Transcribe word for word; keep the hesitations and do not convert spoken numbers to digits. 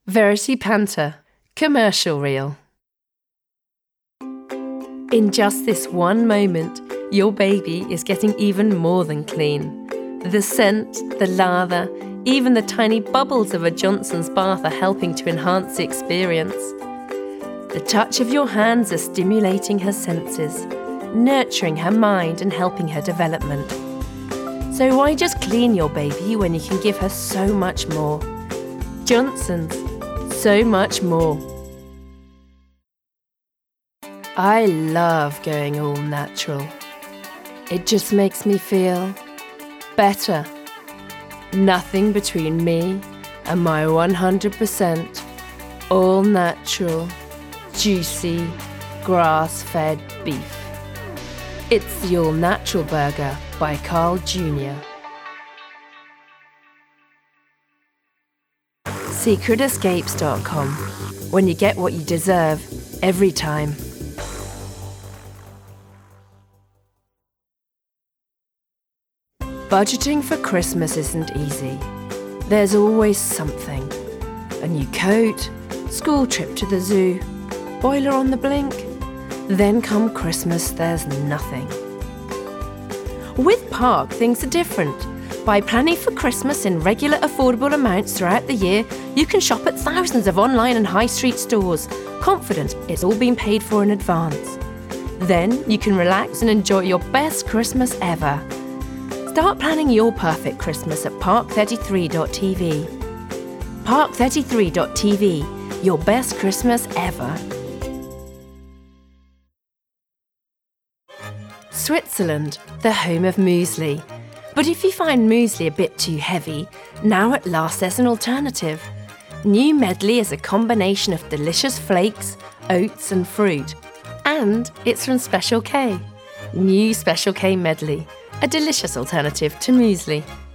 Verity Panther, commercial reel. In just this one moment, your baby is getting even more than clean. The scent, the lather, even the tiny bubbles of a Johnson's bath are helping to enhance the experience. The touch of your hands are stimulating her senses, nurturing her mind and helping her development. So why just clean your baby when you can give her so much more? Johnson's, so much more. I love going all natural. It just makes me feel better. Nothing between me and my one hundred percent all natural, juicy, grass-fed beef. It's the All Natural Burger by Carl Junior secret escapes dot com. When you get what you deserve, every time. Budgeting for Christmas isn't easy. There's always something. A new coat, school trip to the zoo, boiler on the blink. Then come Christmas, there's nothing. With Park, things are different. By planning for Christmas in regular affordable amounts throughout the year, you can shop at thousands of online and high street stores, confident it's all been paid for in advance. Then you can relax and enjoy your best Christmas ever. Start planning your perfect Christmas at park thirty-three dot t v. park thirty-three dot t v, your best Christmas ever. Switzerland, the home of muesli. But if you find muesli a bit too heavy, now at last there's an alternative. New Medley is a combination of delicious flakes, oats and fruit. And it's from Special K. New Special K Medley, a delicious alternative to muesli.